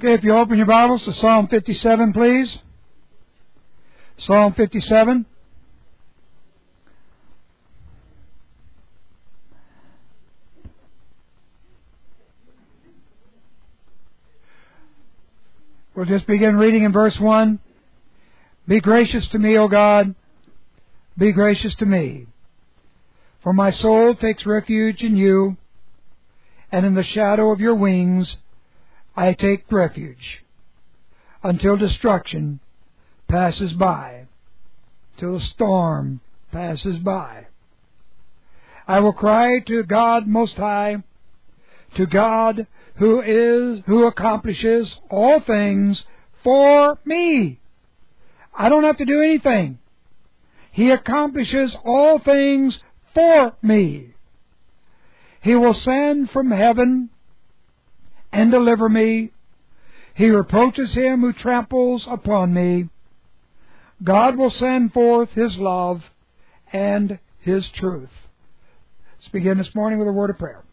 Okay, if you open your Bibles to Psalm 57, please. Psalm 57. We'll just begin reading in verse 1. Be gracious to me, O God, be gracious to me. For my soul takes refuge in you, and in the shadow of your wings I take refuge, until destruction passes by, till the storm passes by. I will cry to God Most High, to God who accomplishes all things for me. I don't have to do anything. He accomplishes all things for me. He will send from heaven and deliver me. He reproaches him who tramples upon me. God will send forth His love and His truth. Let's begin this morning with a word of prayer.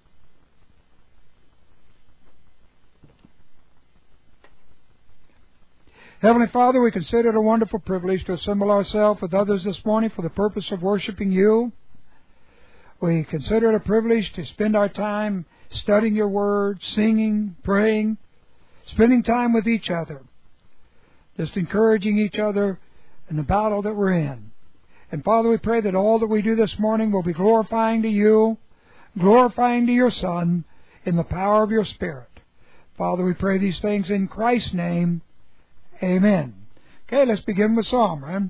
Heavenly Father, we consider it a wonderful privilege to assemble ourselves with others this morning for the purpose of worshiping You. We consider it a privilege to spend our time studying Your Word, singing, praying, spending time with each other, just encouraging each other in the battle that we're in. And Father, we pray that all that we do this morning will be glorifying to You, glorifying to Your Son, in the power of Your Spirit. Father, we pray these things in Christ's name. Amen. Okay, let's begin with Psalm, right?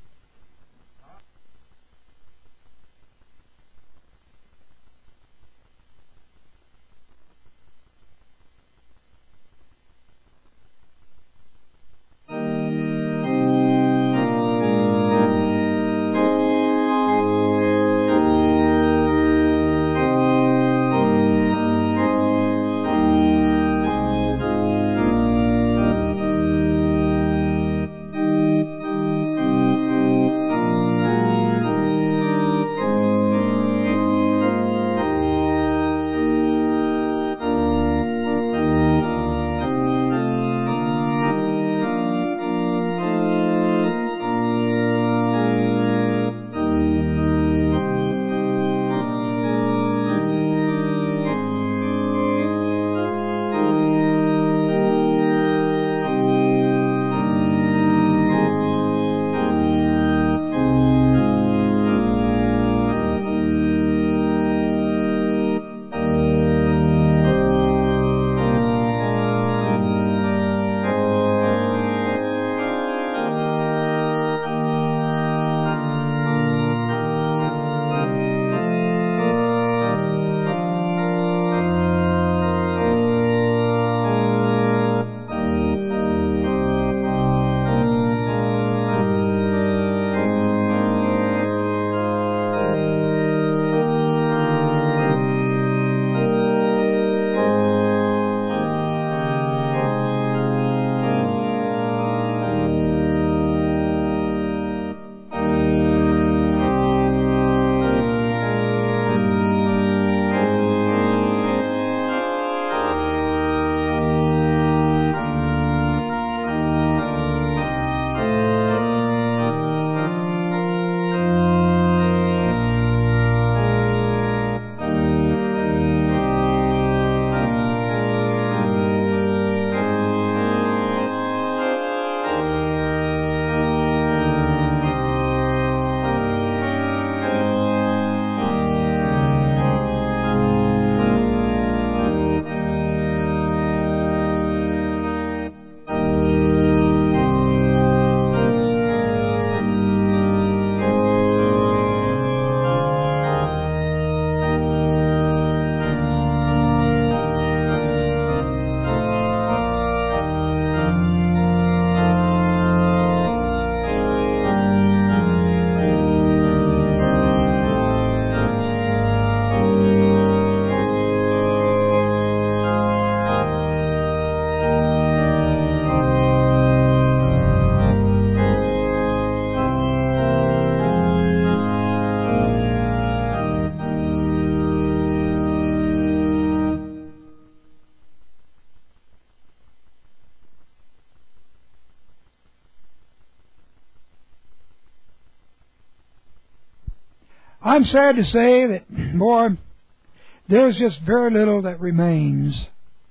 I'm sad to say that, boy, there's just very little that remains.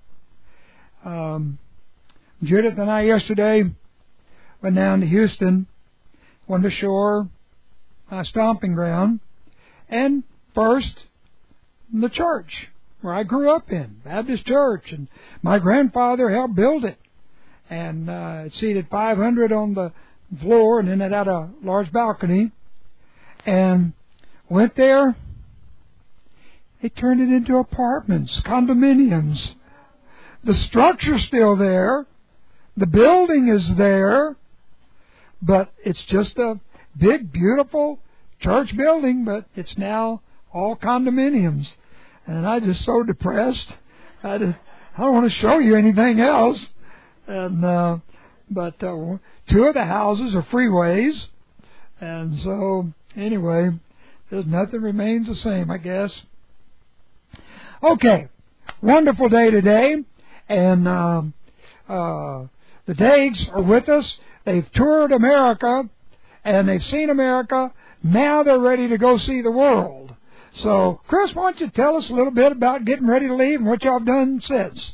Judith and I yesterday went down to Houston, on the shore, my stomping ground, and first, the church where I grew up in, Baptist Church, and my grandfather helped build it, and it seated 500 on the floor, and then it had a large balcony, and went there. They turned it into apartments, condominiums. The structure's still there, the building is there, but it's just a big, beautiful church building, but it's now all condominiums. And I'm just so depressed. I don't want to show you anything else. And but two of the houses are freeways. And so, anyway, there's nothing remains the same, I guess. Okay, wonderful day today. And the Dags are with us. They've toured America, and they've seen America. Now they're ready to go see the world. So, Chris, why don't you tell us a little bit about getting ready to leave and what y'all have done since?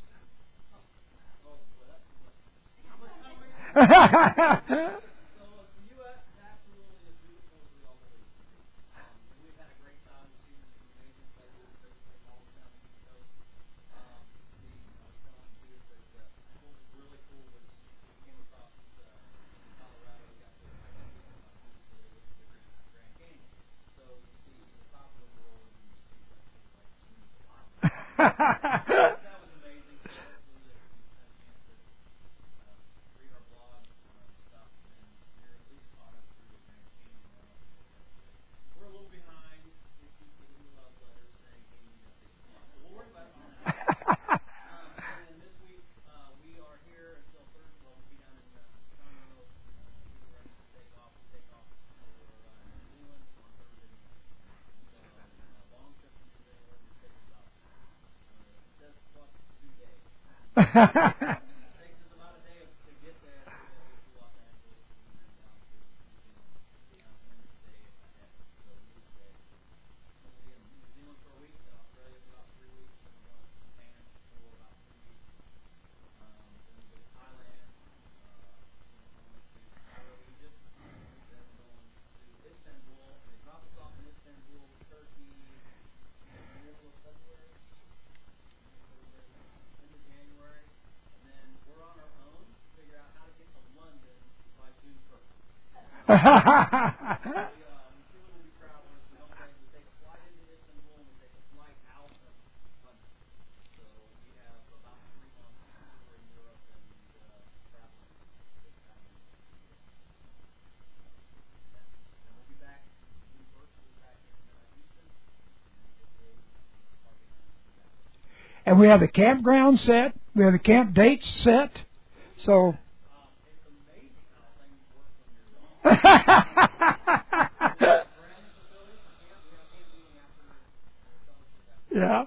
And we have the campground set. We have the camp dates set. So. Yeah.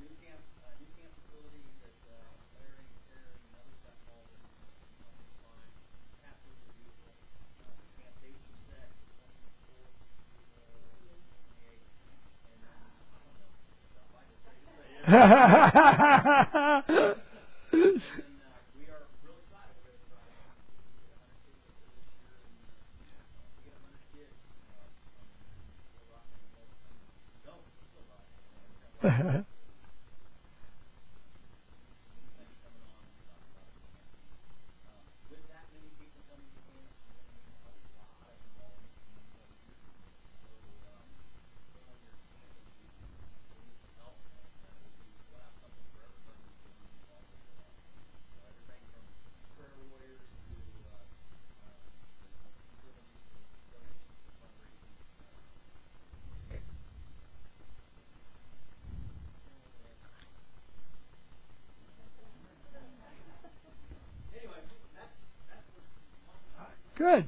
Good.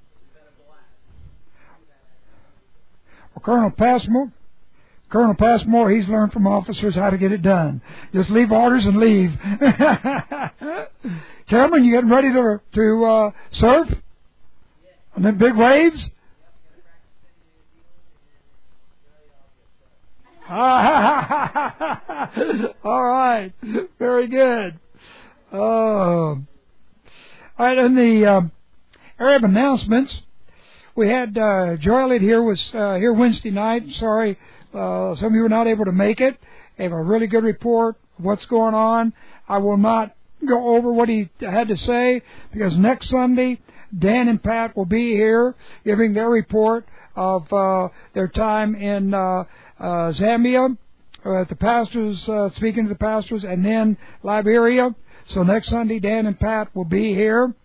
Well, Colonel Passmore, he's learned from officers how to get it done. Just leave orders and leave. Cameron, you getting ready to surf on them big waves? All right. Very good. All right, in the area of announcements, we had Joy Elliott here was here Wednesday night. Sorry, some of you were not able to make it. They have a really good report of what's going on. I will not go over what he had to say because next Sunday, Dan and Pat will be here giving their report of their time in Zambia, the pastors, speaking to the pastors, and then Liberia. So next Sunday, Dan and Pat will be here.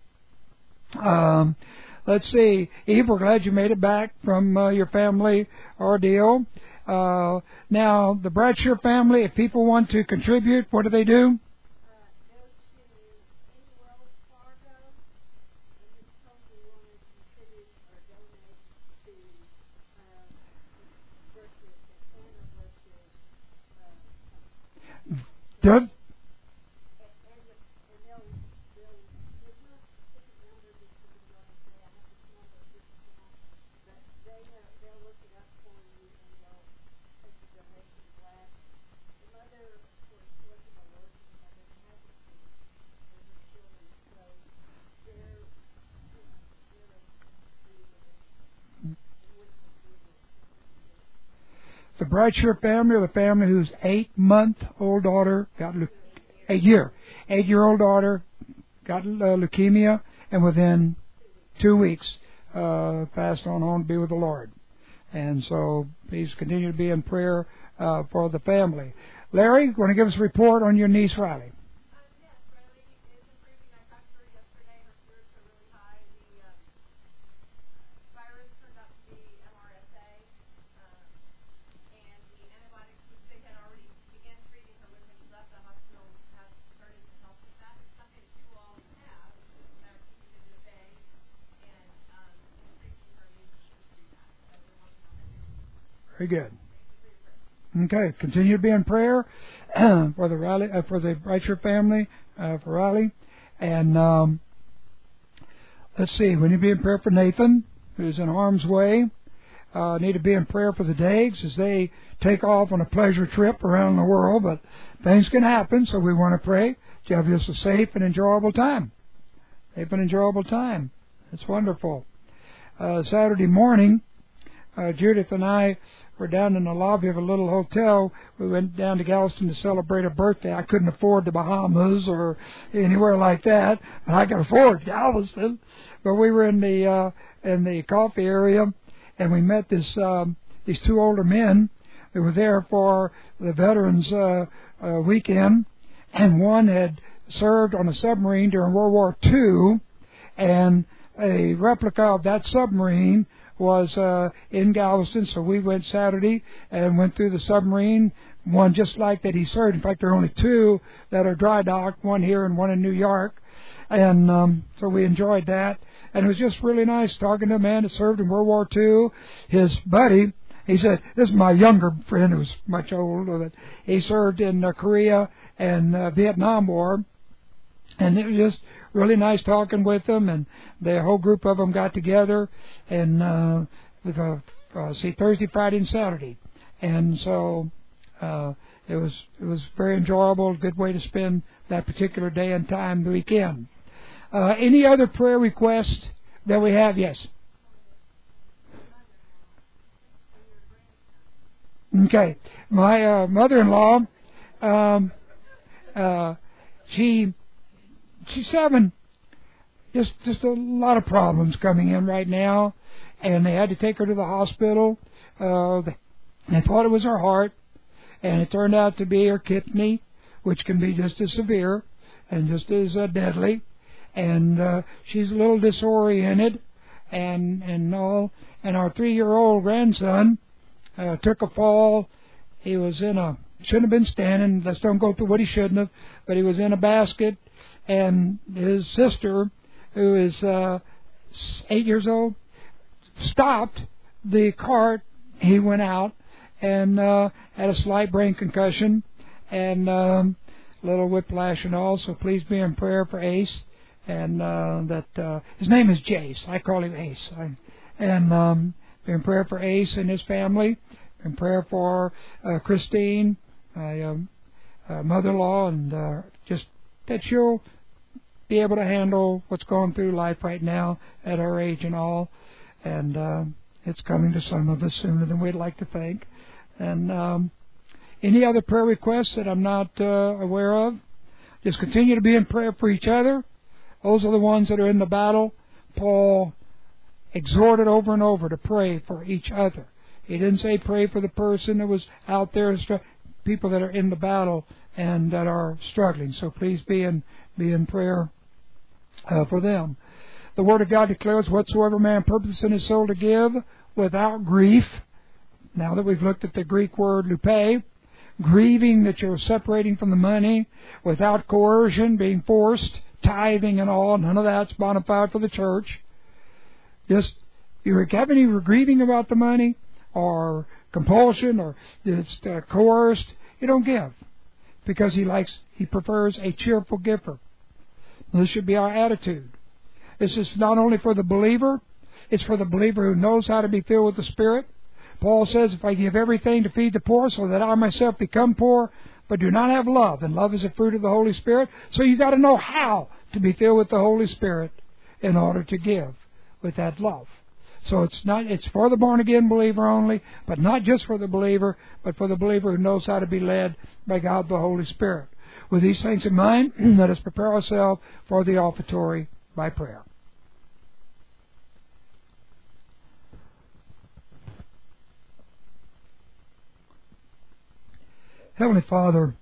Let's see, Eve, we're glad you made it back from your family ordeal. Now, the Bradshaw family, if people want to contribute, what do they do? Doug? The Bradshaw family, or the family whose 8-month-old daughter got 8-year-old daughter got leukemia, and within 2 weeks passed on home to be with the Lord. And so please continue to be in prayer for the family. Larry, you want to give us a report on your niece Riley? Very good. Okay, continue to be in prayer for the Riley, for the Bradshaw family, for Riley, and let's see. We need to be in prayer for Nathan, who's in harm's way. Need to be in prayer for the Daigs as they take off on a pleasure trip around the world. But things can happen, so we want to pray to have this a safe and enjoyable time. Safe and enjoyable time. It's wonderful. Saturday morning, Judith and I were down in the lobby of a little hotel. We went down to Galveston to celebrate a birthday. I couldn't afford the Bahamas or anywhere like that, but I could afford Galveston. But we were in the coffee area, and we met these 2 older men that were there for the Veterans Weekend, and one had served on a submarine during World War II, and a replica of that submarine was in Galveston, so we went Saturday and went through the submarine, one just like that he served. In fact, there are only 2 that are dry docked, one here and one in New York, and so we enjoyed that. And it was just really nice talking to a man that served in World War II. His buddy, he said, this is my younger friend who was much older, but he served in Korea and Vietnam War, and it was just really nice talking with them, and the whole group of them got together and Thursday, Friday, and Saturday, and so it was very enjoyable, a good way to spend that particular day and time the weekend. Any other prayer requests that we have? Yes. Okay, my mother-in-law, she's having just a lot of problems coming in right now, and they had to take her to the hospital. They thought it was her heart, and it turned out to be her kidney, which can be just as severe and just as deadly. And she's a little disoriented, and all. And our 3-year-old grandson took a fall. He was shouldn't have been standing. Let's don't go through what he shouldn't have, but he was in a basket. And his sister, who is 8 years old, stopped the cart. He went out and had a slight brain concussion and a little whiplash and all. So please be in prayer for Ace. And that his name is Jace. I call him Ace. And be in prayer for Ace and his family. in prayer for Christine, my mother-in-law, and just that she'll be able to handle what's going through life right now at her age and all. And it's coming to some of us sooner than we'd like to think. And any other prayer requests that I'm not aware of, just continue to be in prayer for each other. Those are the ones that are in the battle. Paul exhorted over and over to pray for each other. He didn't say pray for the person that was out there, people that are in the battle and that are struggling. So please be in prayer for them. The Word of God declares, whatsoever man purposes in his soul to give without grief. Now that we've looked at the Greek word lupe, grieving that you're separating from the money, without coercion, being forced, tithing and all, none of that's bona fide for the church. Just, you have any grieving about the money, or compulsion, or it's coerced, you don't give. Because he prefers a cheerful giver. This should be our attitude. This is not only for the believer, it's for the believer who knows how to be filled with the Spirit. Paul says, if I give everything to feed the poor, so that I myself become poor, but do not have love, and love is a fruit of the Holy Spirit. So you've got to know how to be filled with the Holy Spirit in order to give with that love. So it's for the born-again believer only, but not just for the believer, but for the believer who knows how to be led by God the Holy Spirit. With these things in mind, let us prepare ourselves for the offertory by prayer. Heavenly Father,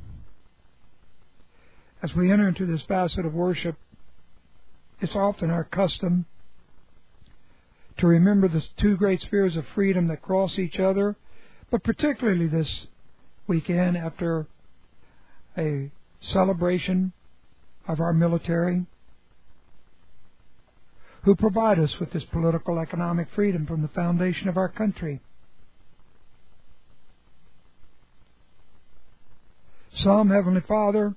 as we enter into this facet of worship, it's often our custom to remember the two great spheres of freedom that cross each other, but particularly this weekend after a celebration of our military, who provide us with this political economic freedom from the foundation of our country. Some, Heavenly Father,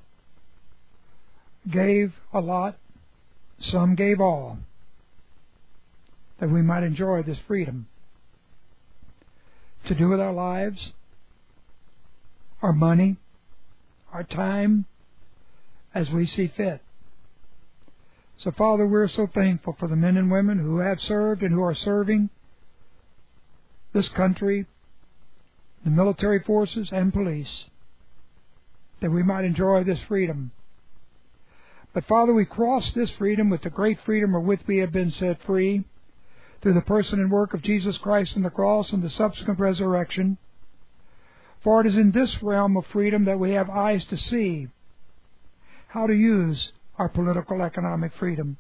gave a lot, some gave all, that we might enjoy this freedom to do with our lives, our money, our time, as we see fit. So, Father, we're so thankful for the men and women who have served and who are serving this country, the military forces and police, that we might enjoy this freedom. But, Father, we cross this freedom with the great freedom wherewith we have been set free through the person and work of Jesus Christ on the cross and the subsequent resurrection. For it is in this realm of freedom that we have eyes to see how to use our political economic freedom.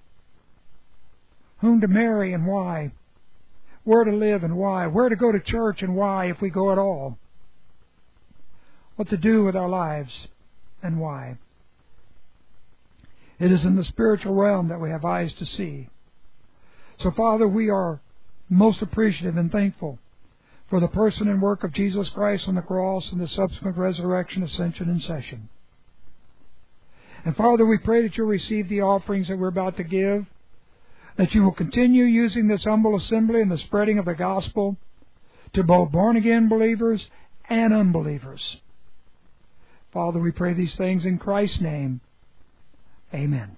Whom to marry and why. Where to live and why. Where to go to church and why, if we go at all. What to do with our lives and why. It is in the spiritual realm that we have eyes to see. So, Father, we are most appreciative and thankful for the person and work of Jesus Christ on the cross and the subsequent resurrection, ascension, and session. And, Father, we pray that you'll receive the offerings that we're about to give, that you will continue using this humble assembly and the spreading of the gospel to both born-again believers and unbelievers. Father, we pray these things in Christ's name. Amen.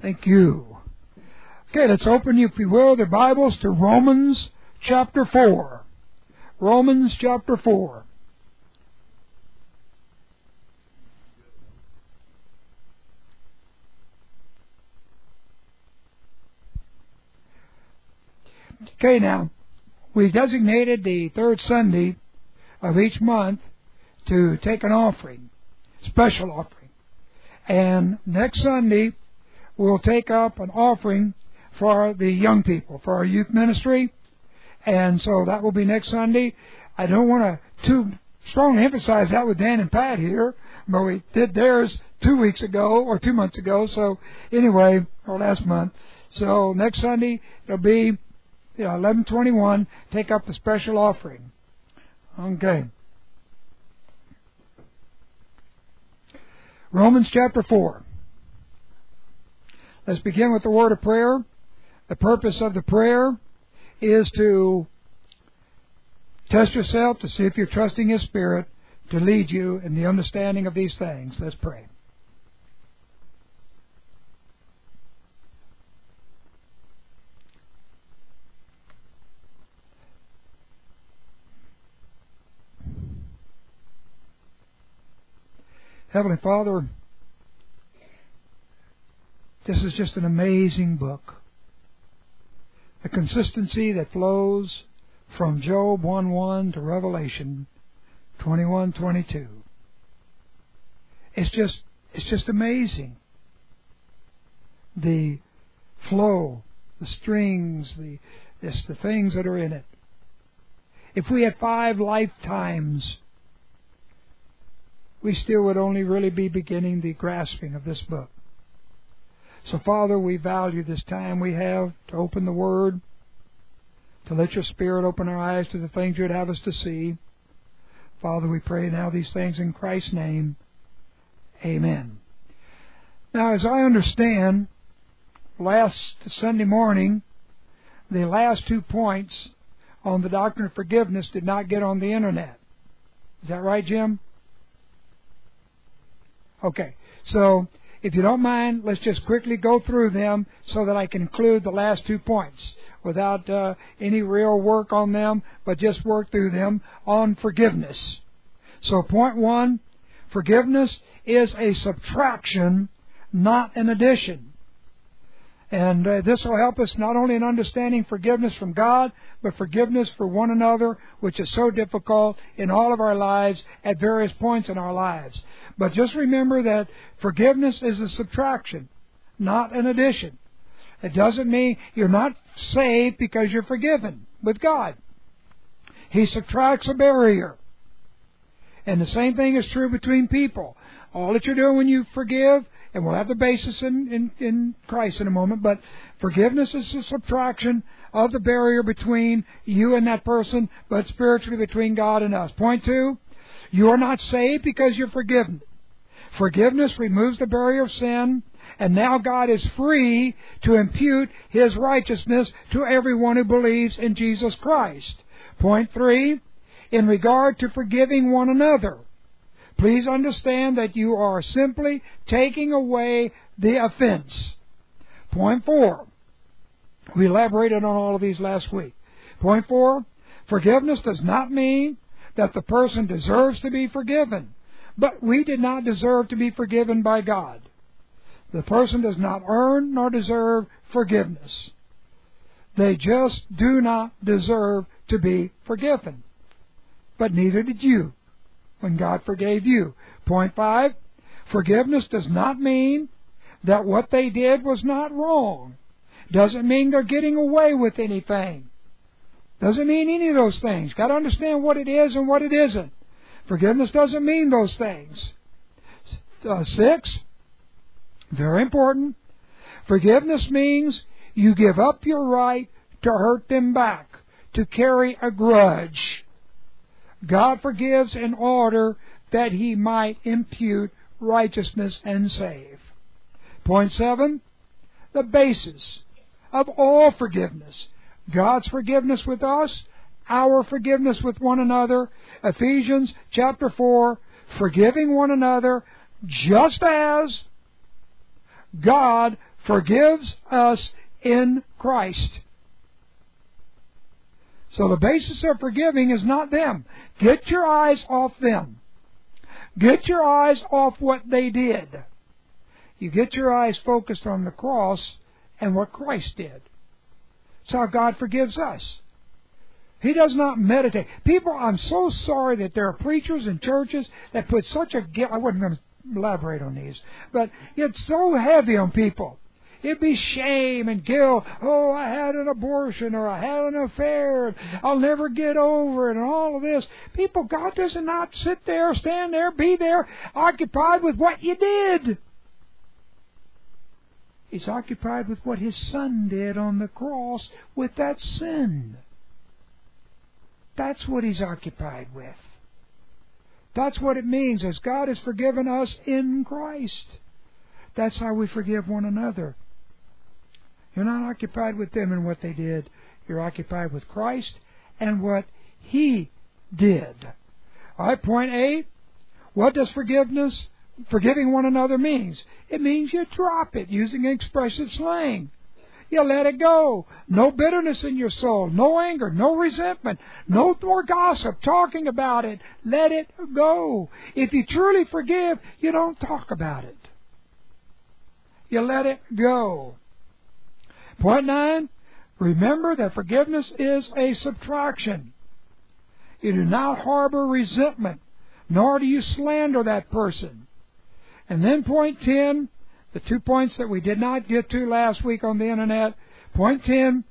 Thank you. Okay, let's open, if you will, the Bibles to Romans chapter 4. Romans chapter 4. Okay, now, we've designated the third Sunday of each month to take an offering, special offering. And next Sunday, we'll take up an offering for the young people, for our youth ministry. And so that will be next Sunday. I don't want to too strongly emphasize that with Dan and Pat here, but we did theirs 2 weeks ago, or 2 months ago. So anyway, or last month. So next Sunday, it'll be 11:21, take up the special offering. Okay. Romans chapter 4. Let's begin with the word of prayer. The purpose of the prayer is to test yourself to see if you're trusting His Spirit to lead you in the understanding of these things. Let's pray. Heavenly Father, this is just an amazing book. The consistency that flows from Job 1:1 to Revelation 21:22. It's just amazing. The flow, the strings, the things that are in it. If we had 5 lifetimes, we still would only really be beginning the grasping of this book. So, Father, we value this time we have to open the Word, to let Your Spirit open our eyes to the things You'd have us to see. Father, we pray now these things in Christ's name. Amen. Now, as I understand, last Sunday morning, the last 2 points on the doctrine of forgiveness did not get on the Internet. Is that right, Jim? Okay, so if you don't mind, let's just quickly go through them so that I can include the last 2 points without any real work on them, but just work through them on forgiveness. So point 1, forgiveness is a subtraction, not an addition. And this will help us not only in understanding forgiveness from God, but forgiveness for one another, which is so difficult in all of our lives at various points in our lives. But just remember that forgiveness is a subtraction, not an addition. It doesn't mean you're not saved because you're forgiven with God. He subtracts a barrier. And the same thing is true between people. All that you're doing when you forgive, and we'll have the basis in Christ in a moment, but forgiveness is a subtraction of the barrier between you and that person, but spiritually between God and us. Point 2, you are not saved because you're forgiven. Forgiveness removes the barrier of sin, and now God is free to impute His righteousness to everyone who believes in Jesus Christ. Point 3, in regard to forgiving one another, please understand that you are simply taking away the offense. Point 4. We elaborated on all of these last week. Point 4. Forgiveness does not mean that the person deserves to be forgiven. But we did not deserve to be forgiven by God. The person does not earn nor deserve forgiveness. They just do not deserve to be forgiven. But neither did you when God forgave you. Point 5, forgiveness does not mean that what they did was not wrong. Doesn't mean they're getting away with anything. Doesn't mean any of those things. Got to understand what it is and what it isn't. Forgiveness doesn't mean those things. 6, very important, forgiveness means you give up your right to hurt them back, to carry a grudge. God forgives in order that He might impute righteousness and save. Point 7, the basis of all forgiveness. God's forgiveness with us, our forgiveness with one another. Ephesians chapter 4, forgiving one another just as God forgives us in Christ. So the basis of forgiving is not them. Get your eyes off them. Get your eyes off what they did. You get your eyes focused on the cross and what Christ did. That's how God forgives us. He does not meditate. People, I'm so sorry that there are preachers in churches that put such a guilt. I wasn't going to elaborate on these, but it's so heavy on people. It'd be shame and guilt. Oh, I had an abortion, or I had an affair. I'll never get over it, and all of this. People, God does not sit there, stand there, be there, occupied with what you did. He's occupied with what His Son did on the cross with that sin. That's what He's occupied with. That's what it means, as God has forgiven us in Christ. That's how we forgive one another. You're not occupied with them and what they did. You're occupied with Christ and what He did. All right, point A. What does forgiving one another means? It means you drop it, using expressive slang. You let it go. No bitterness in your soul. No anger. No resentment. No more gossip. Talking about it. Let it go. If you truly forgive, you don't talk about it. You let it go. Point 9. Remember that forgiveness is a subtraction. You do not harbor resentment, nor do you slander that person. And then point 10. The 2 points that we did not get to last week on the internet. Point 10,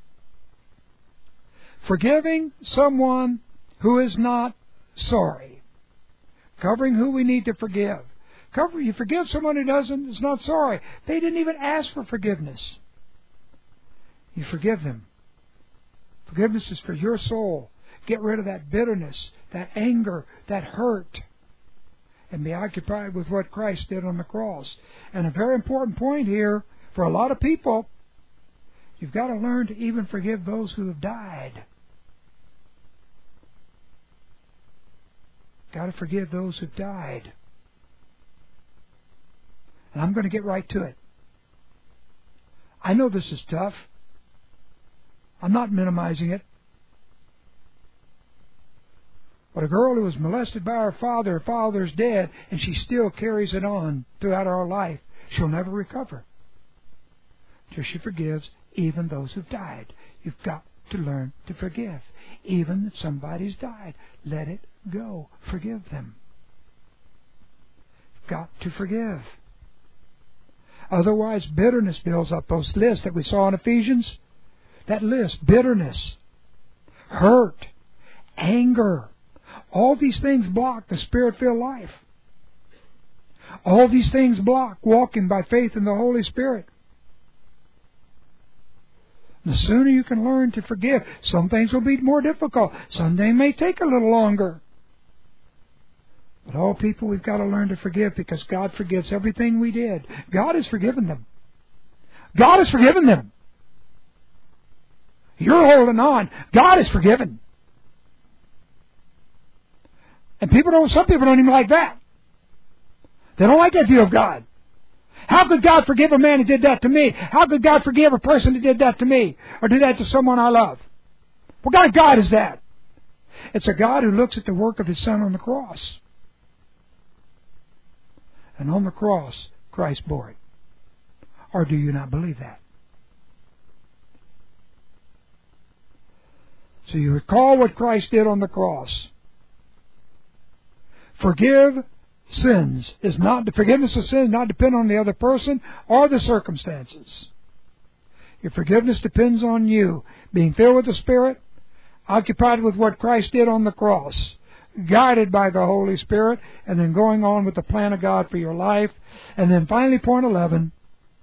forgiving someone who is not sorry. Covering who we need to forgive. You forgive someone who is not sorry. They didn't even ask for forgiveness. You forgive them. Forgiveness is for your soul. Get rid of that bitterness, that anger, that hurt, and be occupied with what Christ did on the cross. And a very important point here for a lot of people, you've got to learn to even forgive those who have died. Got to forgive those who've died. And I'm going to get right to it. I know this is tough. I'm not minimizing it. But a girl who was molested by her father's dead, and she still carries it on throughout her life. She'll never recover till she forgives even those who've died. You've got to learn to forgive. Even if somebody's died, let it go. Forgive them. You've got to forgive. Otherwise, bitterness builds up. Those lists that we saw in Ephesians, that list, bitterness, hurt, anger, all these things block the Spirit-filled life. All these things block walking by faith in the Holy Spirit. The sooner you can learn to forgive, some things will be more difficult. Some things may take a little longer. But all people, we've got to learn to forgive, because God forgives everything we did. God has forgiven them. God has forgiven them. You're holding on. God has forgiven. And some people don't even like that. They don't like that view of God. How could God forgive a man who did that to me? How could God forgive a person who did that to me? Or did that to someone I love? What kind of God is that? It's a God who looks at the work of His Son on the cross. And on the cross, Christ bore it. Or do you not believe that? So you recall what Christ did on the cross. Forgiveness of sins does not depend on the other person or the circumstances. Your forgiveness depends on you being filled with the Spirit, occupied with what Christ did on the cross, guided by the Holy Spirit, and then going on with the plan of God for your life. And then finally, point 11,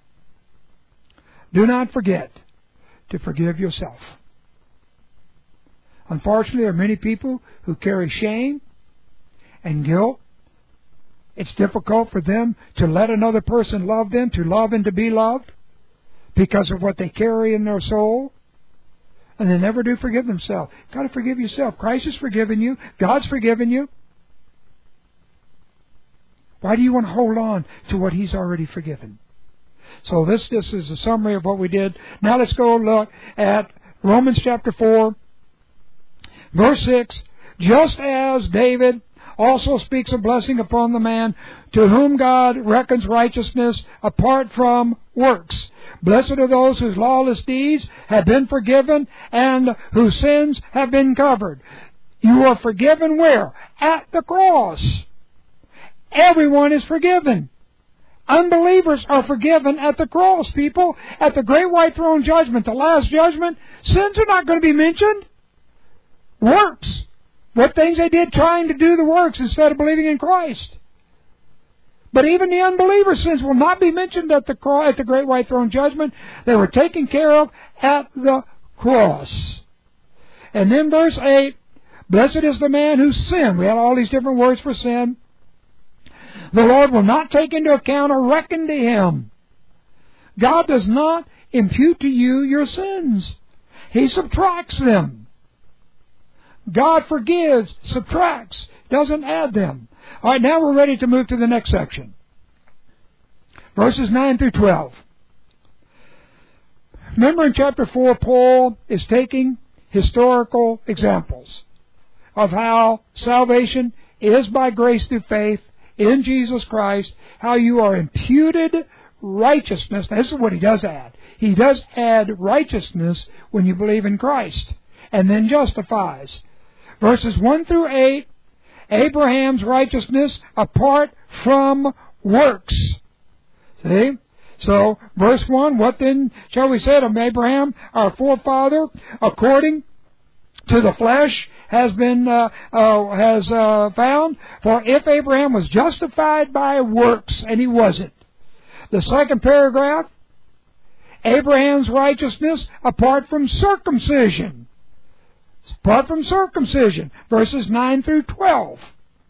do not forget to forgive yourself. Unfortunately, there are many people who carry shame and guilt. It's difficult for them to let another person love them, to love and to be loved, because of what they carry in their soul. And they never do forgive themselves. You've got to forgive yourself. Christ has forgiven you. God's forgiven you. Why do you want to hold on to what He's already forgiven? So this is a summary of what we did. Now let's go look at Romans chapter 4, verse 6. Just as David also speaks a blessing upon the man to whom God reckons righteousness apart from works. Blessed are those whose lawless deeds have been forgiven and whose sins have been covered. You are forgiven where? At the cross. Everyone is forgiven. Unbelievers are forgiven at the cross, people. At the great white throne judgment, the last judgment, sins are not going to be mentioned. Works. What things they did trying to do the works instead of believing in Christ. But even the unbeliever's sins will not be mentioned at the great white throne judgment. They were taken care of at the cross. And then verse 8, blessed is the man whose sin, we had all these different words for sin, the Lord will not take into account or reckon to him. God does not impute to you your sins. He subtracts them. God forgives, subtracts, doesn't add them. All right, now we're ready to move to the next section. Verses 9 through 12. Remember in chapter 4, Paul is taking historical examples of how salvation is by grace through faith in Jesus Christ, how you are imputed righteousness. Now, this is what he does add. He does add righteousness when you believe in Christ, and then justifies. Verses 1 through 8, Abraham's righteousness apart from works. See? So, verse 1, what then shall we say of Abraham, our forefather, according to the flesh, has been found? For if Abraham was justified by works, and he wasn't. The second paragraph, Abraham's righteousness apart from circumcision. Apart from circumcision, verses 9 through 12.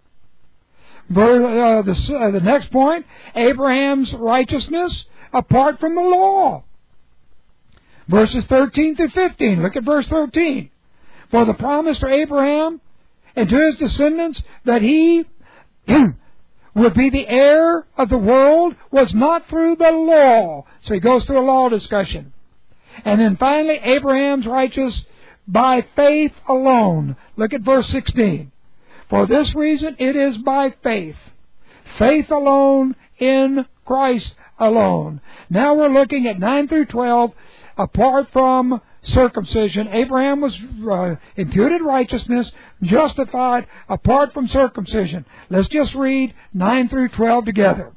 The next point, Abraham's righteousness apart from the law. Verses 13 through 15. Look at verse 13. For the promise to Abraham and to his descendants that he would be the heir of the world was not through the law. So he goes through a law discussion. And then finally, Abraham's righteous by faith alone. Look at verse 16. For this reason it is by faith. Faith alone in Christ alone. Now we're looking at 9 through 12 apart from circumcision. Abraham was imputed righteousness, justified apart from circumcision. Let's just read 9 through 12 together.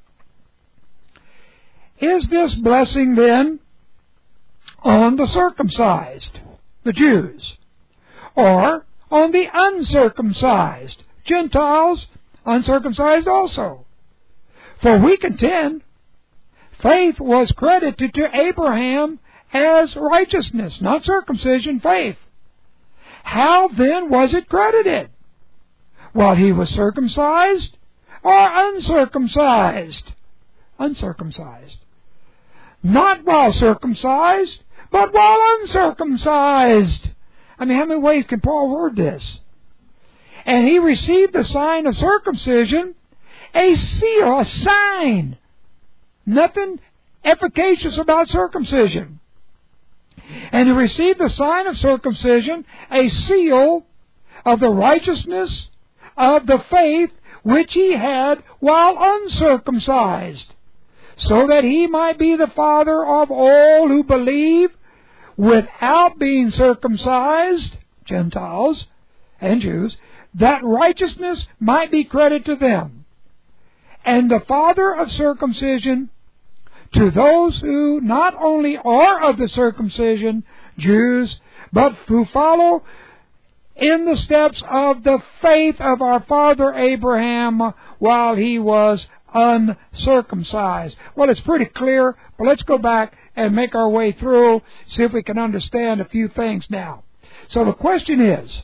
Is this blessing then on the circumcised, the Jews, or on the uncircumcised, Gentiles, uncircumcised also? For we contend, faith was credited to Abraham as righteousness, not circumcision, faith. How then was it credited? While he was circumcised or uncircumcised? Uncircumcised. Not while circumcised, but while uncircumcised. I mean, how many ways can Paul word this? And he received the sign of circumcision, a seal, a sign. Nothing efficacious about circumcision. And he received the sign of circumcision, a seal of the righteousness of the faith which he had while uncircumcised, so that he might be the father of all who believe without being circumcised, Gentiles and Jews, that righteousness might be credited to them, and the father of circumcision to those who not only are of the circumcision, Jews, but who follow in the steps of the faith of our father Abraham while he was uncircumcised. Well, it's pretty clear, but let's go back and make our way through, see if we can understand a few things now. So the question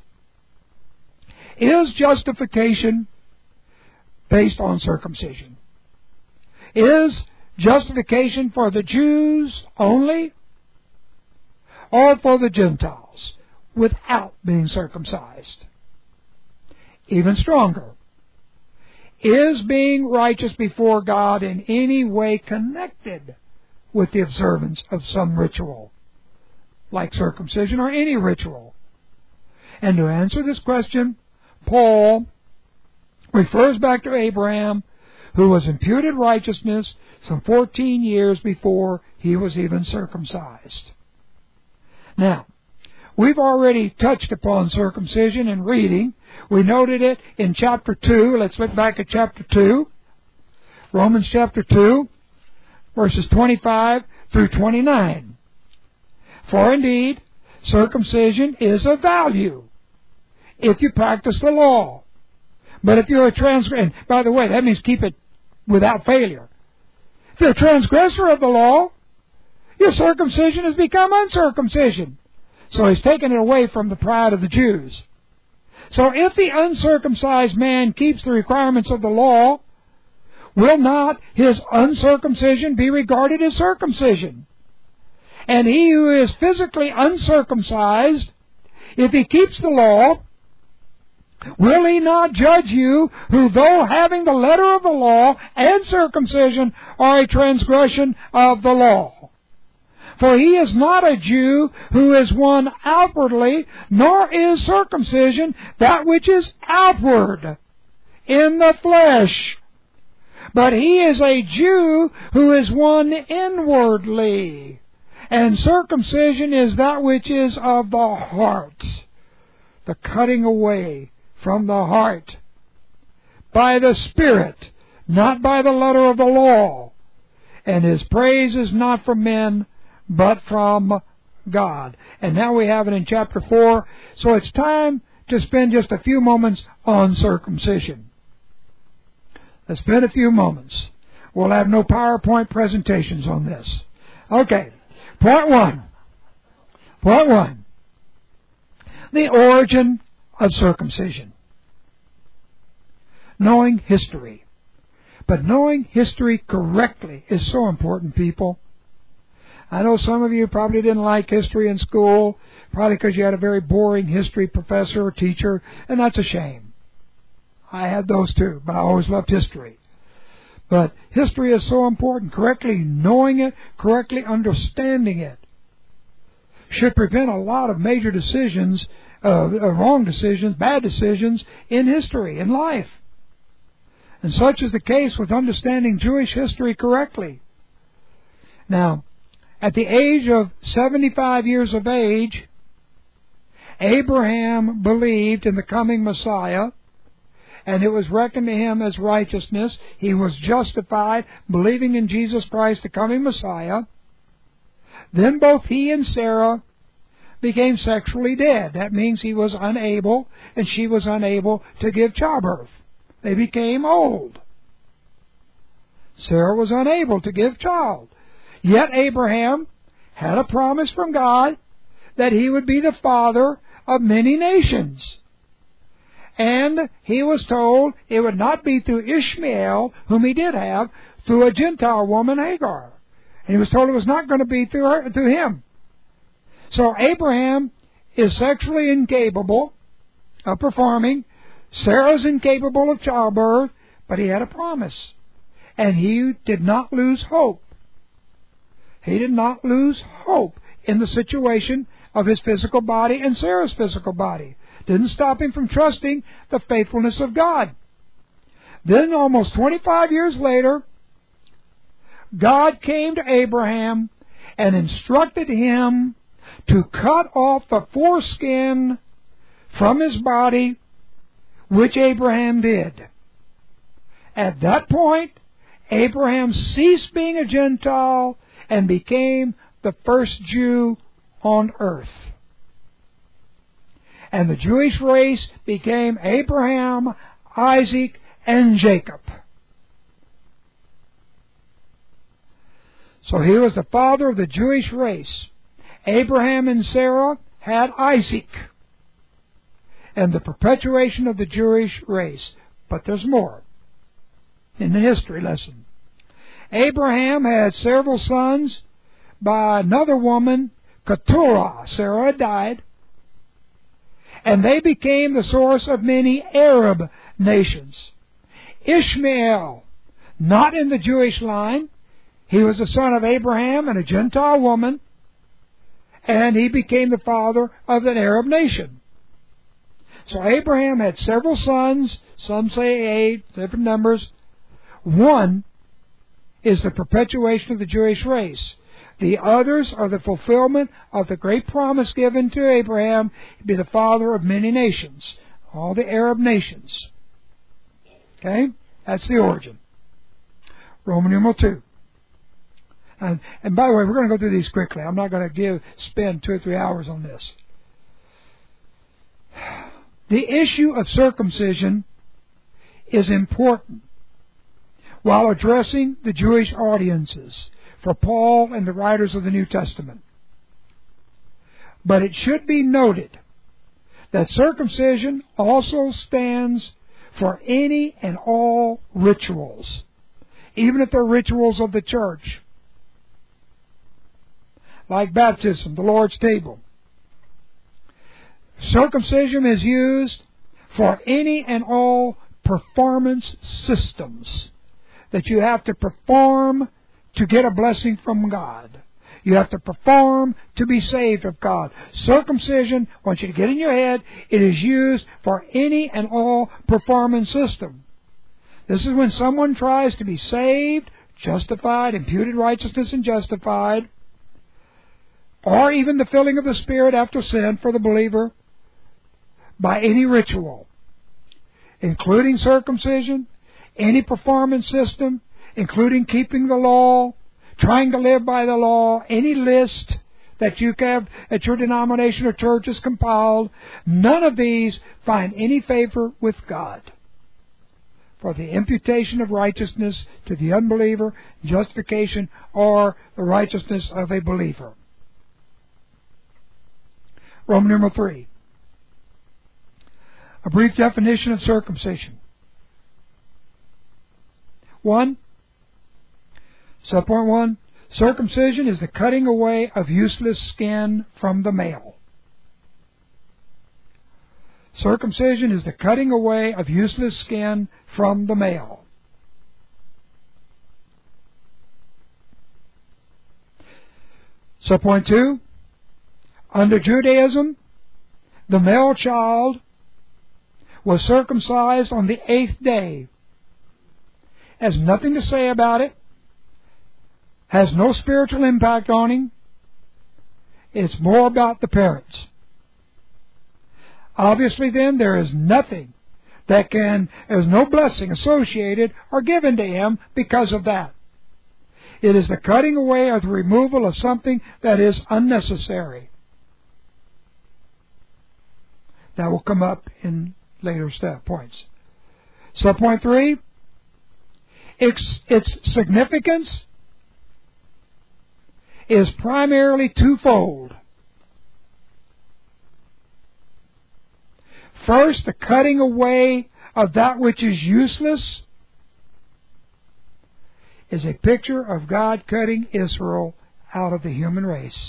is justification based on circumcision? Is justification for the Jews only, or for the Gentiles without being circumcised? Even stronger, is being righteous before God in any way connected with the observance of some ritual, like circumcision or any ritual. And to answer this question, Paul refers back to Abraham, who was imputed righteousness some 14 years before he was even circumcised. Now, we've already touched upon circumcision in reading. We noted it in chapter 2. Let's look back at chapter 2. Romans chapter 2, verses 25 through 29. For indeed, circumcision is of value if you practice the law. But if you're a transgressor, and by the way, that means keep it without failure. If you're a transgressor of the law, your circumcision has become uncircumcision. So he's taken it away from the pride of the Jews. So if the uncircumcised man keeps the requirements of the law, will not his uncircumcision be regarded as circumcision? And he who is physically uncircumcised, if he keeps the law, will he not judge you, who though having the letter of the law and circumcision are a transgression of the law? For he is not a Jew who is one outwardly, nor is circumcision that which is outward in the flesh. But he is a Jew who is one inwardly. And circumcision is that which is of the heart, the cutting away from the heart, by the Spirit, not by the letter of the law. And his praise is not from men, but from God. And now we have it in chapter 4, so it's time to spend just a few moments on circumcision. Let's spend a few moments. We'll have no PowerPoint presentations on this. Okay, point one. Point one. The origin of circumcision. Knowing history. But knowing history correctly is so important, people. I know some of you probably didn't like history in school, probably because you had a very boring history professor or teacher, and that's a shame. I had those too, but I always loved history. But history is so important. Correctly knowing it, correctly understanding it, should prevent a lot of major decisions, wrong decisions, bad decisions in history, in life. And such is the case with understanding Jewish history correctly. Now, at the age of 75 years of age, Abraham believed in the coming Messiah, and it was reckoned to him as righteousness. He was justified, believing in Jesus Christ, the coming Messiah. Then both he and Sarah became sexually dead. That means he was unable, and she was unable to give childbirth. They became old. Sarah was unable to give child. Yet Abraham had a promise from God that he would be the father of many nations. And he was told it would not be through Ishmael, whom he did have, through a Gentile woman, Hagar. And he was told it was not going to be through him. So Abraham is sexually incapable of performing. Sarah's incapable of childbirth, but he had a promise. And he did not lose hope. He did not lose hope in the situation of his physical body and Sarah's physical body. Didn't stop him from trusting the faithfulness of God. Then almost 25 years later, God came to Abraham and instructed him to cut off the foreskin from his body, which Abraham did. At that point, Abraham ceased being a Gentile and became the first Jew on earth. And the Jewish race became Abraham, Isaac, and Jacob. So he was the father of the Jewish race. Abraham and Sarah had Isaac, and the perpetuation of the Jewish race. But there's more in the history lesson. Abraham had several sons by another woman, Keturah. Sarah had died. And they became the source of many Arab nations. Ishmael, not in the Jewish line, He was the son of Abraham and a Gentile woman, and he became the father of an Arab nation. So Abraham had several sons, some say 8, different numbers. One is the perpetuation of the Jewish race. The others are the fulfillment of the great promise given to Abraham to be the father of many nations, all the Arab nations. Okay? That's the origin. Roman numeral 2. And by the way, we're going to go through these quickly. I'm not going to spend 2 or 3 hours on this. The issue of circumcision is important while addressing the Jewish audiences for Paul and the writers of the New Testament. But it should be noted that circumcision also stands for any and all rituals, even if they're rituals of the church, like baptism, the Lord's table. Circumcision is used for any and all performance systems that you have to perform to get a blessing from God. You have to perform to be saved of God. Circumcision, I want you to get in your head, it is used for any and all performance system. This is when someone tries to be saved, justified, imputed righteousness and justified, or even the filling of the Spirit after sin for the believer by any ritual, including circumcision, any performance system, including keeping the law, trying to live by the law, any list that you have at your denomination or church is compiled. None of these find any favor with God for the imputation of righteousness to the unbeliever, justification, or the righteousness of a believer. Roman numeral 3. A brief definition of circumcision. 1. Subpoint 1. Circumcision is the cutting away of useless skin from the male. Circumcision is the cutting away of useless skin from the male. Subpoint 2. Under Judaism, the male child was circumcised on the 8th day. Has nothing to say about it. Has no spiritual impact on him. It's more about the parents. Obviously then, there is nothing there's no blessing associated or given to him because of that. It is the cutting away or the removal of something that is unnecessary. That will come up in later points. Subpoint 3, its significance is primarily twofold. First, the cutting away of that which is useless is a picture of God cutting Israel out of the human race.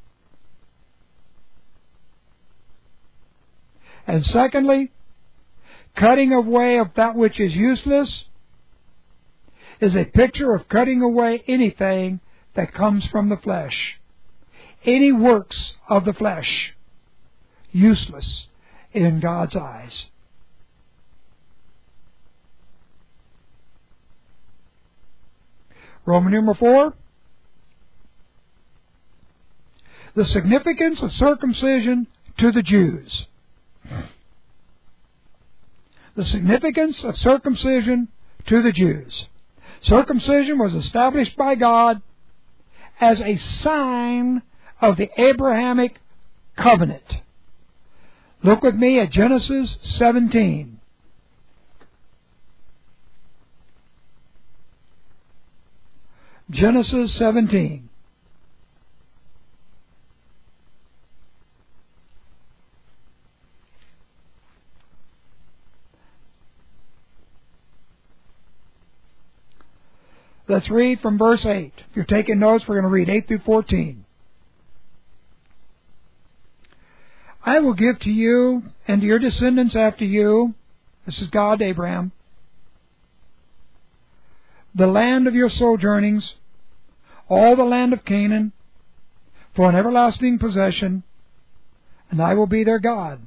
And secondly, cutting away of that which is useless is a picture of cutting away anything that comes from the flesh. Any works of the flesh, useless in God's eyes. Roman numeral 4. The significance of circumcision to the Jews. The significance of circumcision to the Jews. Circumcision was established by God as a sign of the Abrahamic covenant. Look with me at Genesis 17. Genesis 17. Let's read from verse 8. If you're taking notes, we're going to read 8 through 14. I will give to you and to your descendants after you, this is God to Abraham, the land of your sojournings, all the land of Canaan for an everlasting possession, and I will be their God.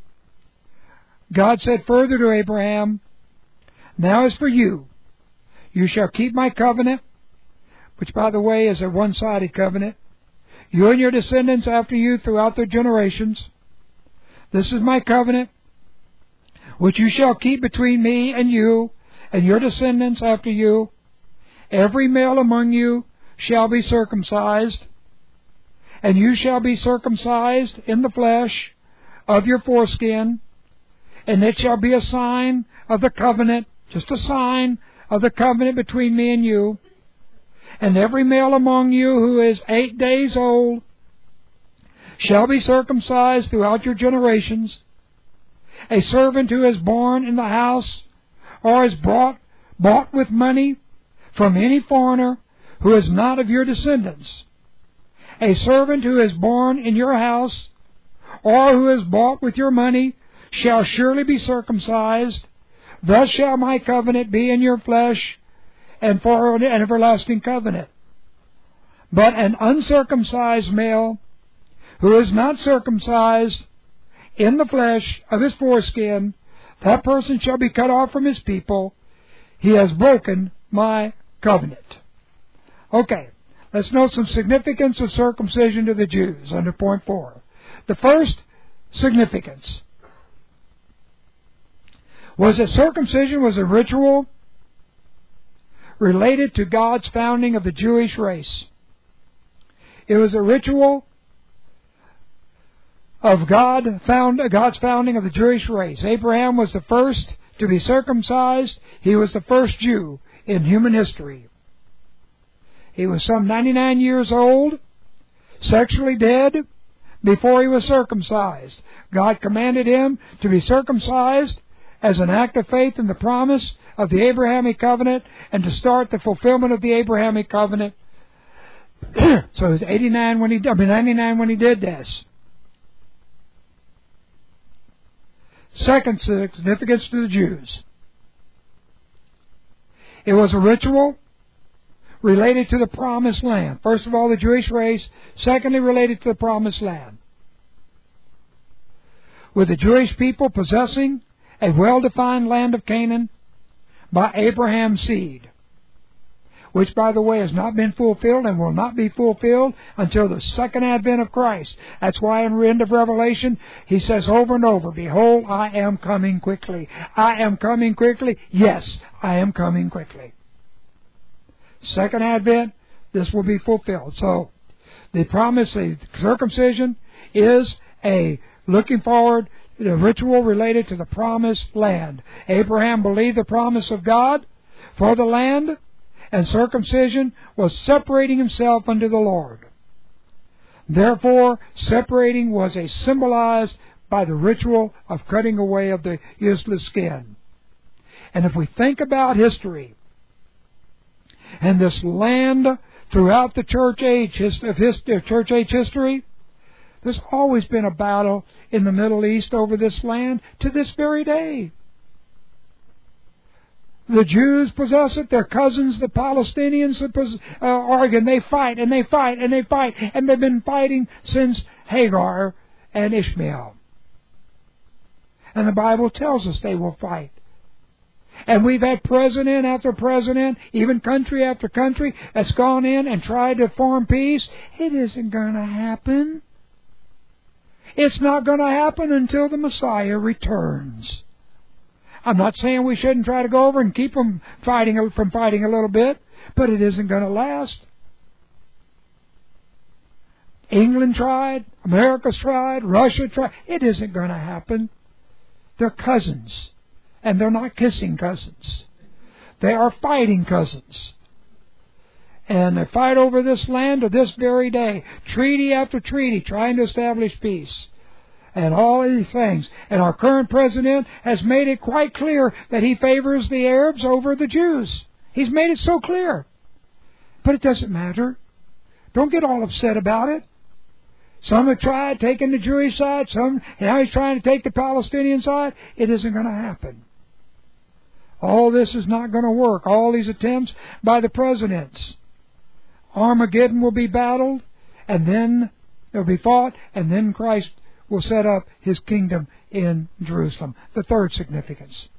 God said further to Abraham, now as for you, you shall keep my covenant, which, by the way, is a one-sided covenant, you and your descendants after you throughout their generations. This is my covenant, which you shall keep between me and you and your descendants after you. Every male among you shall be circumcised, and you shall be circumcised in the flesh of your foreskin, and it shall be a sign of the covenant, just a sign of the covenant between me and you. And every male among you who is 8 days old shall be circumcised throughout your generations. A servant who is born in the house or is bought with money from any foreigner who is not of your descendants. A servant who is born in your house or who is bought with your money shall surely be circumcised. Thus shall my covenant be in your flesh, and for an everlasting covenant. But an uncircumcised male who is not circumcised in the flesh of his foreskin, that person shall be cut off from his people. He has broken my covenant. Okay, let's note some significance of circumcision to the Jews under point 4. The first significance was that circumcision was a ritual related to God's founding of the Jewish race. It was a ritual of God's founding of the Jewish race. Abraham was the first to be circumcised. He was the first Jew in human history. He was some 99 years old, sexually dead, before he was circumcised. God commanded him to be circumcised as an act of faith in the promise of the Abrahamic covenant and to start the fulfillment of the Abrahamic covenant. So he was 99 when he did this. Second significance to the Jews. It was a ritual related to the promised land. First of all, the Jewish race. Secondly, related to the promised land. With the Jewish people possessing a well-defined land of Canaan by Abraham's seed, which, by the way, has not been fulfilled and will not be fulfilled until the second advent of Christ. That's why in the end of Revelation, he says over and over, behold, I am coming quickly. I am coming quickly. Yes, I am coming quickly. Second advent, this will be fulfilled. So, the promise of circumcision is a looking forward, the ritual related to the promised land. Abraham believed the promise of God for the land, and circumcision was separating himself unto the Lord. Therefore, separating was symbolized by the ritual of cutting away of the useless skin. And if we think about history, and this land throughout the church age history, there's always been a battle in the Middle East over this land to this very day. The Jews possess it. Their cousins, the Palestinians, Oregon, they fight and they fight and they fight. And they've been fighting since Hagar and Ishmael. And the Bible tells us they will fight. And we've had president after president, even country after country, that's gone in and tried to form peace. It isn't going to happen. It's not going to happen until the Messiah returns. I'm not saying we shouldn't try to go over and keep them from fighting a little bit, but it isn't going to last. England tried, America's tried, Russia tried. It isn't going to happen. They're cousins, and they're not kissing cousins. They are fighting cousins. And they fight over this land to this very day, treaty after treaty, trying to establish peace. And all of these things. And our current president has made it quite clear that he favors the Arabs over the Jews. He's made it so clear. But it doesn't matter. Don't get all upset about it. Some have tried taking the Jewish side. Now he's trying to take the Palestinian side. It isn't going to happen. All this is not going to work. All these attempts by the presidents Armageddon will be battled, and then there will be fought, and then Christ will set up His kingdom in Jerusalem. The third significance.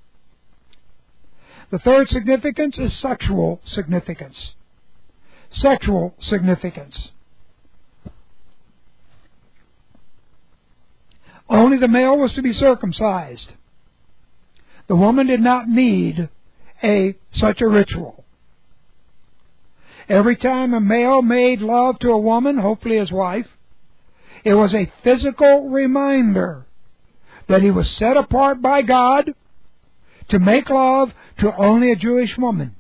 The third significance is sexual significance. Sexual significance. Only the male was to be circumcised. The woman did not need such a ritual. Every time a male made love to a woman, hopefully his wife, it was a physical reminder that he was set apart by God to make love to only a Jewish woman.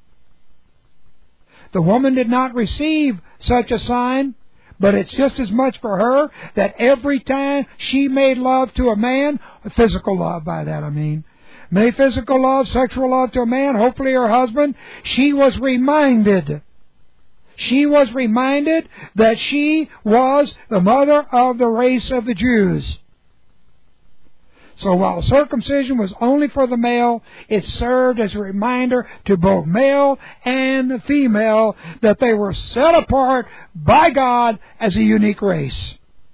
The woman did not receive such a sign, but it's just as much for her that every time she made love to a man, physical love by that I mean, made physical love, sexual love to a man, hopefully her husband, she was reminded that she was the mother of the race of the Jews. So while circumcision was only for the male, it served as a reminder to both male and female that they were set apart by God as a unique race.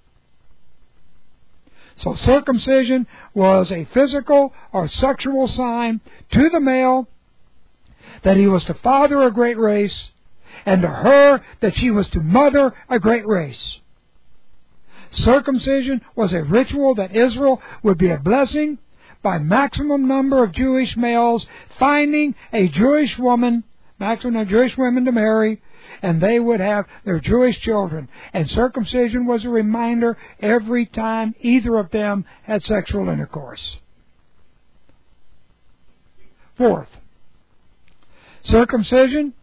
So circumcision was a physical or sexual sign to the male that he was to father a great race, and to her that she was to mother a great race. Circumcision was a ritual that Israel would be a blessing by maximum number of Jewish males finding a Jewish woman, maximum of Jewish women to marry, and they would have their Jewish children. And circumcision was a reminder every time either of them had sexual intercourse. Fourth, circumcision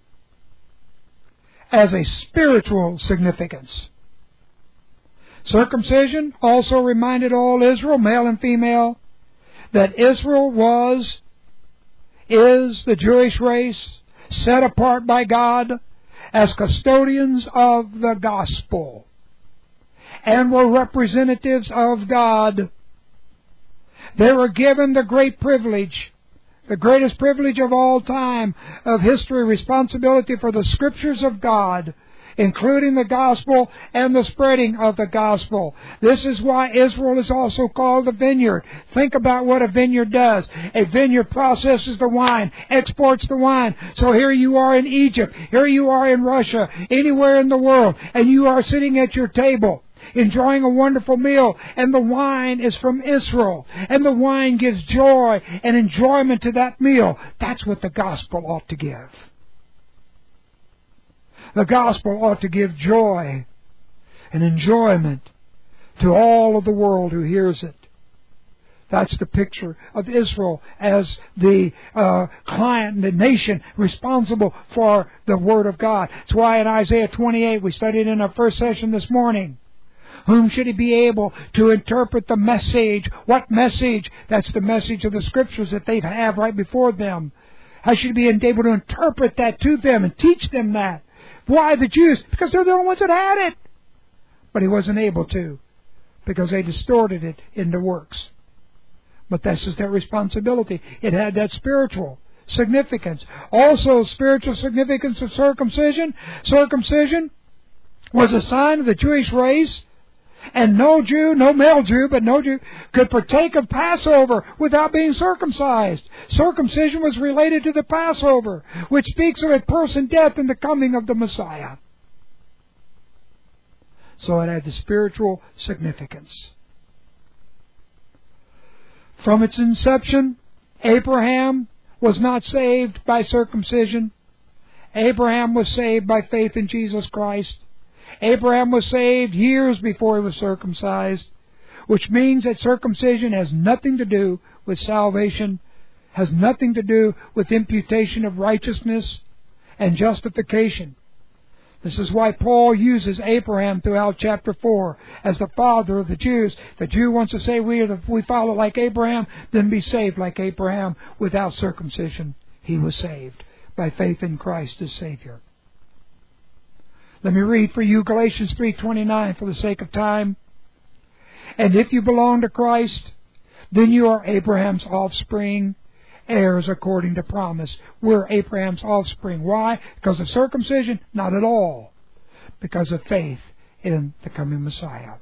as a spiritual significance. Circumcision also reminded all Israel, male and female, that Israel is the Jewish race set apart by God as custodians of the gospel and were representatives of God. They were given the great privilege, the greatest privilege of all time of history, responsibility for the Scriptures of God, including the gospel and the spreading of the gospel. This is why Israel is also called the vineyard. Think about what a vineyard does. A vineyard processes the wine, exports the wine. So here you are in Egypt, here you are in Russia, anywhere in the world, and you are sitting at your table, enjoying a wonderful meal, and the wine is from Israel, and the wine gives joy and enjoyment to that meal. That's what the gospel ought to give. The gospel ought to give joy and enjoyment to all of the world who hears it. That's the picture of Israel as the client, the nation responsible for the Word of God. That's why in Isaiah 28, we studied in our first session this morning, whom should he be able to interpret the message? What message? That's the message of the Scriptures that they have right before them. How should he be able to interpret that to them and teach them that? Why the Jews? Because they're the only ones that had it. But he wasn't able to, because they distorted it into works. But this is their responsibility. It had that spiritual significance. Also, spiritual significance of circumcision. Circumcision was a sign of the Jewish race. And no Jew, no male Jew, but no Jew could partake of Passover without being circumcised. Circumcision was related to the Passover, which speaks of a person's death and the coming of the Messiah. So it had the spiritual significance. From its inception, Abraham was not saved by circumcision. Abraham was saved by faith in Jesus Christ. Abraham was saved years before he was circumcised, which means that circumcision has nothing to do with salvation, has nothing to do with imputation of righteousness and justification. This is why Paul uses Abraham throughout chapter 4 as the father of the Jews. The Jew wants to say we follow like Abraham, then be saved like Abraham. Without circumcision, he was saved by faith in Christ as Savior. Let me read for you Galatians 3:29 for the sake of time. And if you belong to Christ, then you are Abraham's offspring, heirs according to promise. We're Abraham's offspring. Why? Because of circumcision? Not at all. Because of faith in the coming Messiah.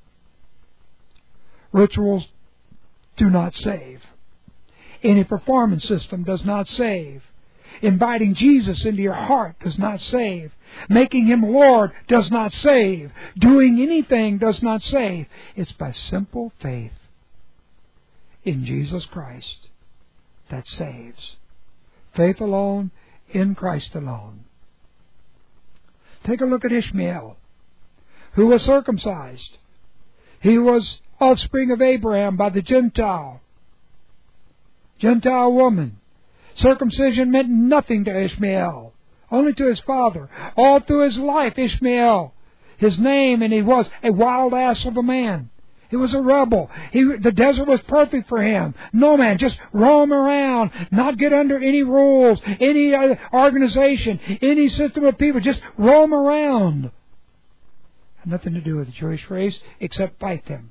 Rituals do not save. Any performance system does not save. Inviting Jesus into your heart does not save. Making Him Lord does not save. Doing anything does not save. It's by simple faith in Jesus Christ that saves. Faith alone, in Christ alone. Take a look at Ishmael, who was circumcised. He was offspring of Abraham by the Gentile woman. Circumcision meant nothing to Ishmael, only to his father. All through his life, Ishmael, his name, and he was a wild ass of a man. He was a rebel. The desert was perfect for him. No man, just roam around, not get under any rules, any organization, any system of people. Just roam around. Had nothing to do with the Jewish race except fight them.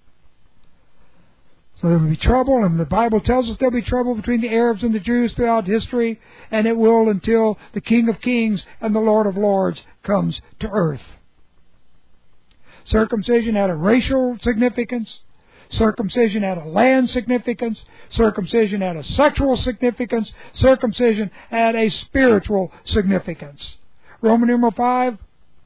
So there will be trouble, and the Bible tells us there will be trouble between the Arabs and the Jews throughout history, and it will until the King of Kings and the Lord of Lords comes to earth. Circumcision had a racial significance. Circumcision had a land significance. Circumcision had a sexual significance. Circumcision had a spiritual significance. Roman numeral 5.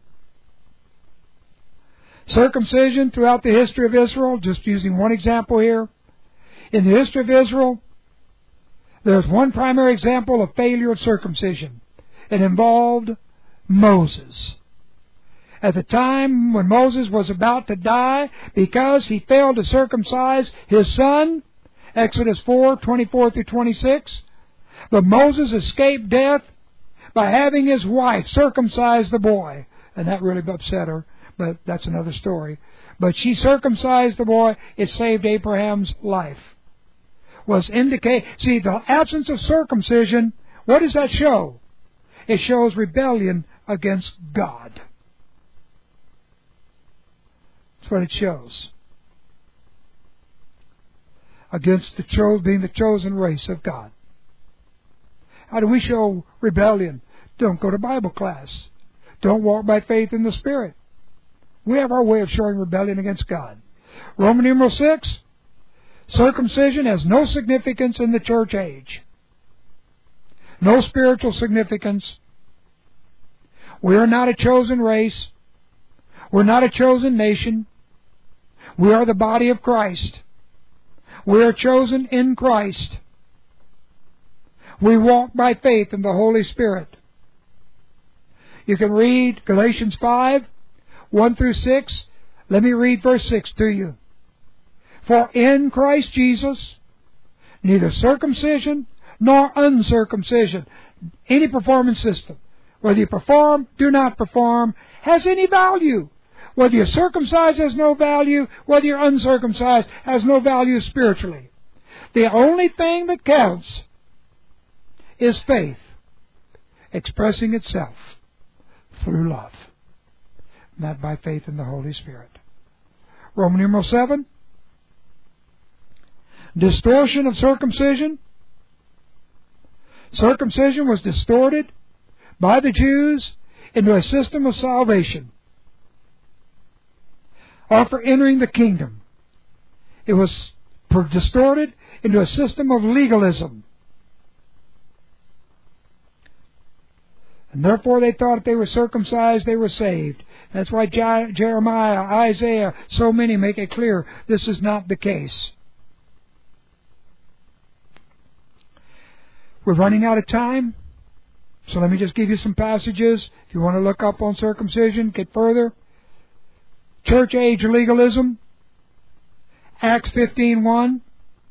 Circumcision throughout the history of Israel, just using one example here. In the history of Israel, there's one primary example of failure of circumcision. It involved Moses. At the time when Moses was about to die, because he failed to circumcise his son, Exodus 4:24 through 26, but Moses escaped death by having his wife circumcise the boy. And that really upset her, but that's another story. But she circumcised the boy. It saved Abraham's life. See, the absence of circumcision, what does that show? It shows rebellion against God. That's what it shows. Against being the chosen race of God. How do we show rebellion? Don't go to Bible class. Don't walk by faith in the Spirit. We have our way of showing rebellion against God. Roman numeral 6. Circumcision has no significance in the church age. No spiritual significance. We are not a chosen race. We're not a chosen nation. We are the body of Christ. We are chosen in Christ. We walk by faith in the Holy Spirit. You can read Galatians 5:1 through 6. Let me read verse 6 to you. For in Christ Jesus, neither circumcision nor uncircumcision, any performance system, whether you perform, do not perform, has any value. Whether you're circumcised has no value. Whether you're uncircumcised has no value spiritually. The only thing that counts is faith expressing itself through love, not by faith in the Holy Spirit. Roman numeral 7. Distortion of circumcision. Circumcision was distorted by the Jews into a system of salvation, or for entering the kingdom. It was distorted into a system of legalism. And therefore they thought if they were circumcised, they were saved. That's why Jeremiah, Isaiah, so many make it clear this is not the case. We're running out of time, so let me just give you some passages. If you want to look up on circumcision, get further. Church age legalism, Acts 15:1,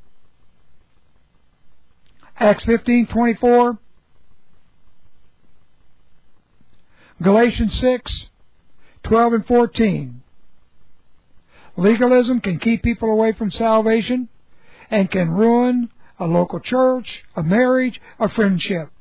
Acts 15:24, Galatians 6:12 and 14. Legalism can keep people away from salvation and can ruin a local church, a marriage, a friendship.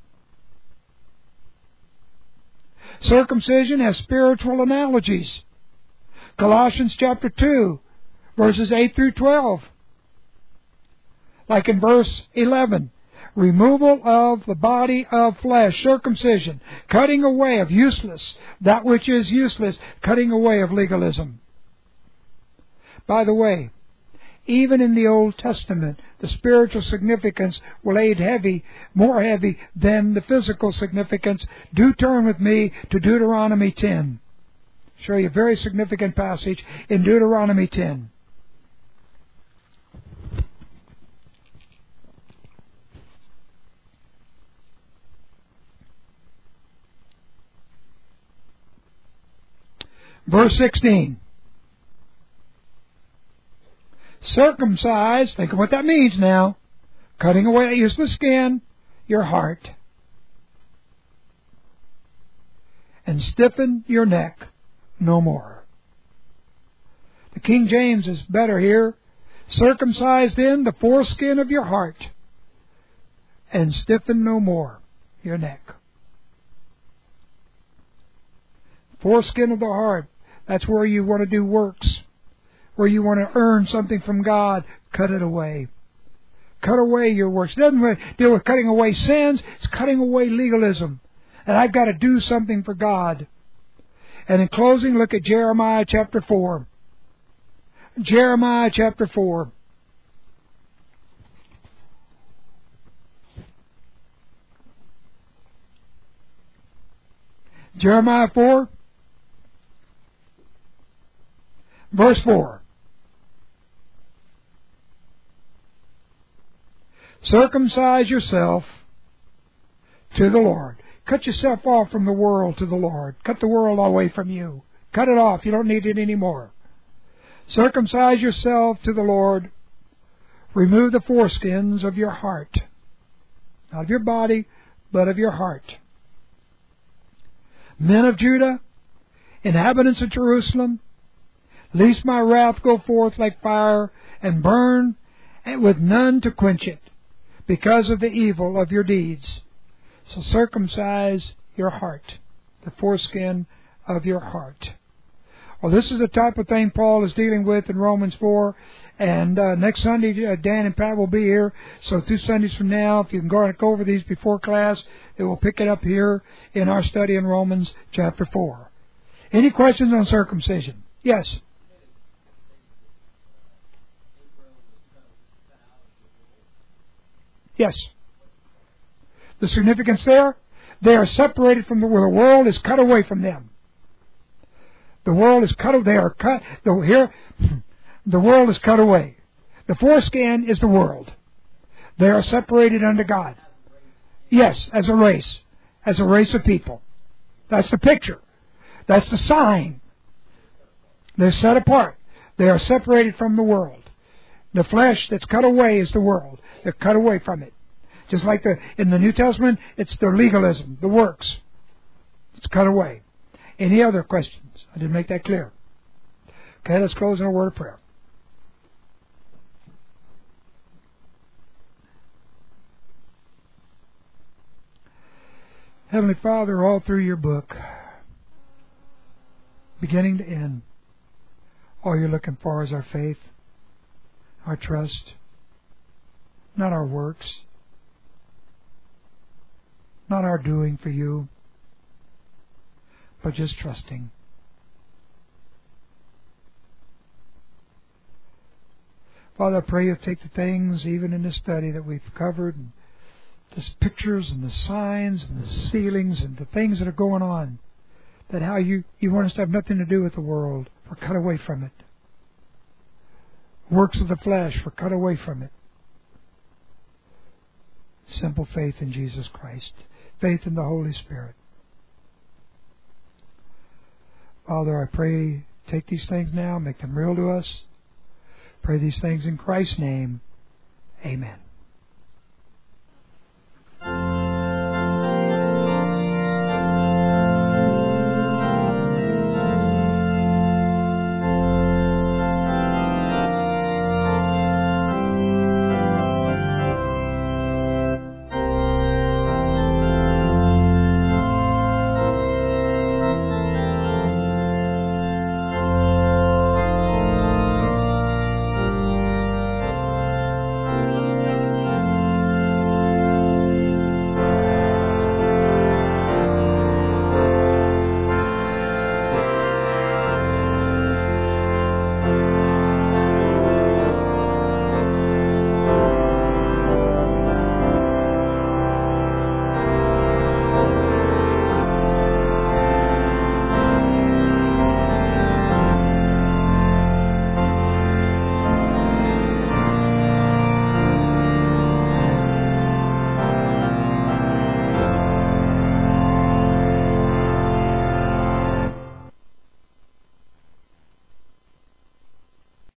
Circumcision has spiritual analogies. Colossians chapter 2, verses 8 through 12. Like in verse 11, Removal of the body of flesh, circumcision, cutting away of useless, that which is useless, cutting away of legalism. By the way, even in the Old Testament, the spiritual significance will aid more heavy than the physical significance. Do turn with me to Deuteronomy 10. Show you a very significant passage in Deuteronomy 10. Verse 16. Circumcise, think of what that means now. Cutting away that useless skin, your heart. And stiffen your neck no more. The King James is better here. Circumcise then the foreskin of your heart, and stiffen no more your neck. Foreskin of the heart. That's where you want to do works, where you want to earn something from God. Cut it away. Cut away your works. It doesn't deal with cutting away sins. It's cutting away legalism. And I've got to do something for God. And in closing, look at Jeremiah chapter 4. Jeremiah chapter 4. Jeremiah 4. Verse 4. Circumcise yourself to the Lord. Cut yourself off from the world to the Lord. Cut the world away from you. Cut it off. You don't need it anymore. Circumcise yourself to the Lord. Remove the foreskins of your heart. Not of your body, but of your heart. Men of Judah, inhabitants of Jerusalem, lest my wrath go forth like fire, and burn, and with none to quench it, because of the evil of your deeds. So circumcise your heart, the foreskin of your heart. Well, this is the type of thing Paul is dealing with in Romans 4. And next Sunday, Dan and Pat will be here. So 2 Sundays from now, if you can go over these before class, they will pick it up here in our study in Romans chapter 4. Any questions on circumcision? Yes? Yes. The significance there? They are separated from the world. The world is cut away from them. The world is cut. They are cut. The world is cut away. The foreskin is the world. They are separated unto God. Yes, as a race of people. That's the picture. That's the sign. They're set apart. They are separated from the world. The flesh that's cut away is the world. They're cut away from it. Just like in the New Testament, it's the legalism, the works. It's cut away. Any other questions? I didn't make that clear. Okay, let's close in a word of prayer. Heavenly Father, all through your book, beginning to end, all you're looking for is our faith, our trust, not our works, not our doing for you, but just trusting. Father, I pray you'll take the things, even in this study that we've covered, and the pictures and the signs and the ceilings and the things that are going on, that how you want us to have nothing to do with the world. We're cut away from it. Works of the flesh, we're cut away from it. Simple faith in Jesus Christ. Faith in the Holy Spirit. Father, I pray, take these things now, make them real to us. Pray these things in Christ's name. Amen.